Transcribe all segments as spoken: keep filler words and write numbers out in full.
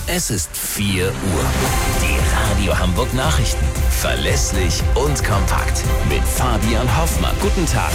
Es ist vier Uhr. Die Radio Hamburg Nachrichten. Verlässlich und kompakt. Mit Fabian Hoffmann. Guten Tag.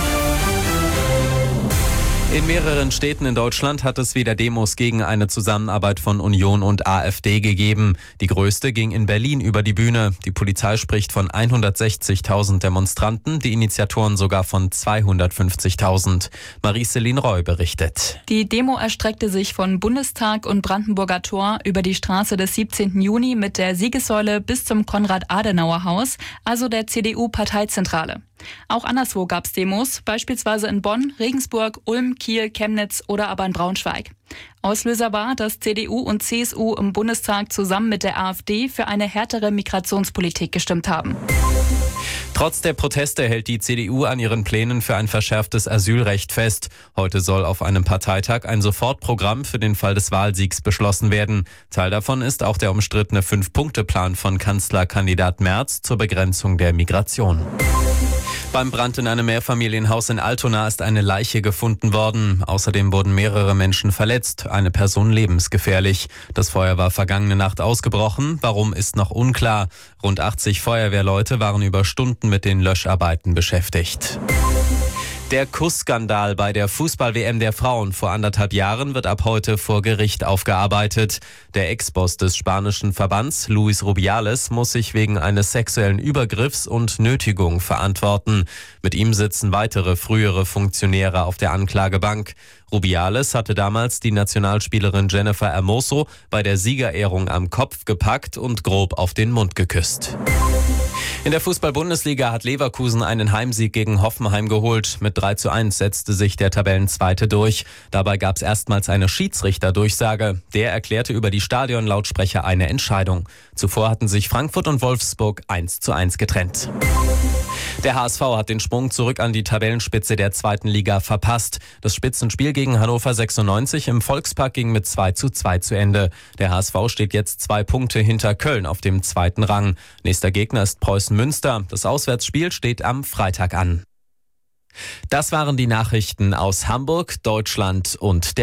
In mehreren Städten in Deutschland hat es wieder Demos gegen eine Zusammenarbeit von Union und AfD gegeben. Die größte ging in Berlin über die Bühne. Die Polizei spricht von hundertsechzigtausend Demonstranten, die Initiatoren sogar von zweihundertfünfzigtausend. Marie-Céline Roy berichtet. Die Demo erstreckte sich von Bundestag und Brandenburger Tor über die Straße des siebzehnten Juni mit der Siegessäule bis zum Konrad-Adenauer-Haus, also der C D U-Parteizentrale. Auch anderswo gab es Demos, beispielsweise in Bonn, Regensburg, Ulm, Kiel, Chemnitz oder aber in Braunschweig. Auslöser war, dass C D U und C S U im Bundestag zusammen mit der AfD für eine härtere Migrationspolitik gestimmt haben. Trotz der Proteste hält die C D U an ihren Plänen für ein verschärftes Asylrecht fest. Heute soll auf einem Parteitag ein Sofortprogramm für den Fall des Wahlsiegs beschlossen werden. Teil davon ist auch der umstrittene Fünf-Punkte-Plan von Kanzlerkandidat Merz zur Begrenzung der Migration. Beim Brand in einem Mehrfamilienhaus in Altona ist eine Leiche gefunden worden. Außerdem wurden mehrere Menschen verletzt, eine Person lebensgefährlich. Das Feuer war vergangene Nacht ausgebrochen. Warum, ist noch unklar. Rund achtzig Feuerwehrleute waren über Stunden mit den Löscharbeiten beschäftigt. Der Kussskandal bei der Fußball-W M der Frauen vor anderthalb Jahren wird ab heute vor Gericht aufgearbeitet. Der Ex-Boss des spanischen Verbands, Luis Rubiales, muss sich wegen eines sexuellen Übergriffs und Nötigung verantworten. Mit ihm sitzen weitere frühere Funktionäre auf der Anklagebank. Rubiales hatte damals die Nationalspielerin Jennifer Hermoso bei der Siegerehrung am Kopf gepackt und grob auf den Mund geküsst. In der Fußball-Bundesliga hat Leverkusen einen Heimsieg gegen Hoffenheim geholt. Mit drei zu eins setzte sich der Tabellenzweite durch. Dabei gab es erstmals eine Schiedsrichterdurchsage. Der erklärte über die Stadionlautsprecher eine Entscheidung. Zuvor hatten sich Frankfurt und Wolfsburg eins zu eins getrennt. Der H S V hat den Sprung zurück an die Tabellenspitze der zweiten Liga verpasst. Das Spitzenspiel gegen Hannover sechsundneunzig im Volkspark ging mit zwei zu zwei zu Ende. Der H S V steht jetzt zwei Punkte hinter Köln auf dem zweiten Rang. Nächster Gegner ist Preußen Münster. Das Auswärtsspiel steht am Freitag an. Das waren die Nachrichten aus Hamburg, Deutschland und der